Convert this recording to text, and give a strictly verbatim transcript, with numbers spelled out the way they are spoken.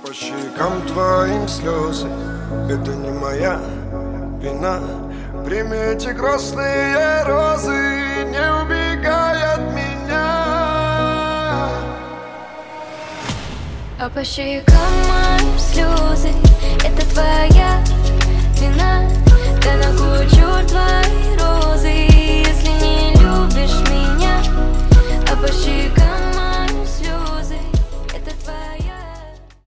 по щекам твоим слезы. Это не моя вина. Прими эти красные розы, не убегай от меня. А по щекам моим слезы. Это твоя вина. Да на кучу твои розы.